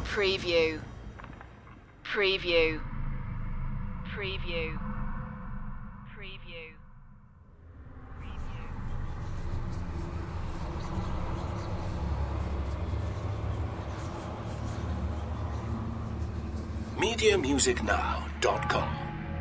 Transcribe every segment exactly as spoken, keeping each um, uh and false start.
Preview. Preview. Preview. Preview. media music now dot com.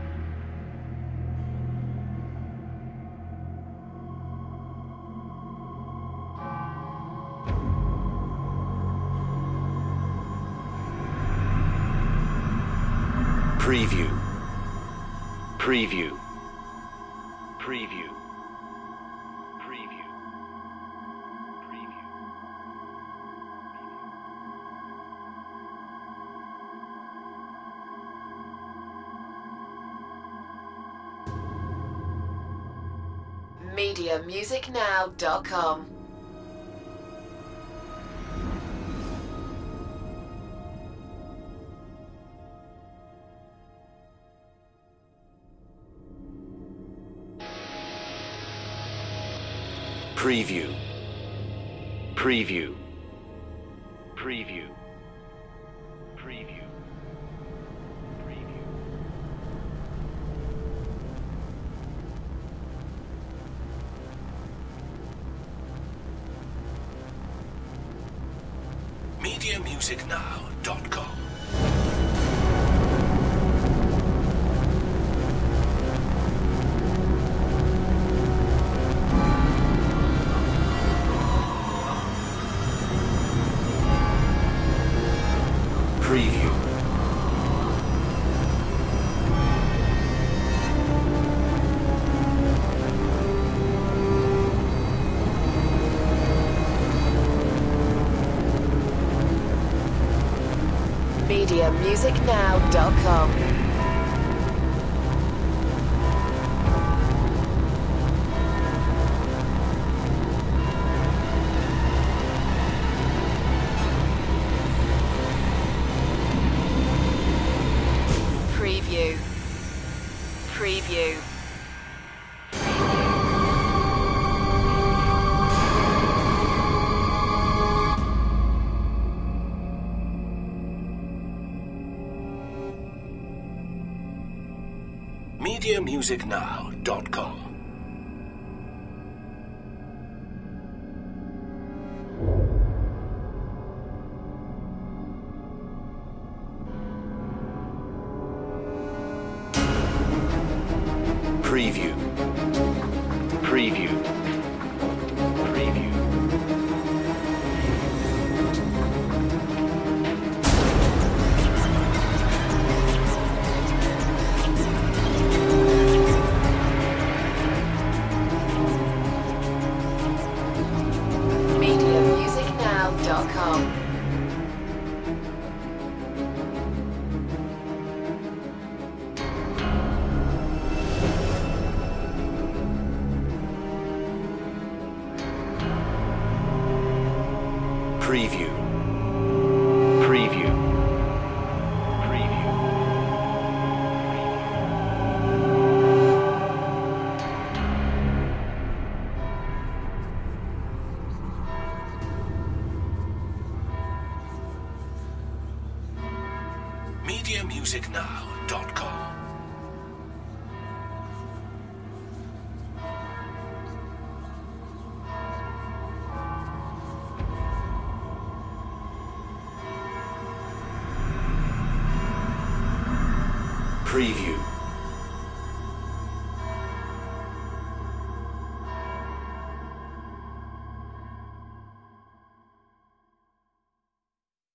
Preview. Preview. Preview. Preview. Preview. media music now dot com. Preview. Preview. Preview. Preview. Preview. media music now dot com. Preview. media music now dot com. Preview. Preview. media music now dot com. Preview. Preview. Preview. media music now dot com. Preview. Preview. Preview. media music now dot com. Preview.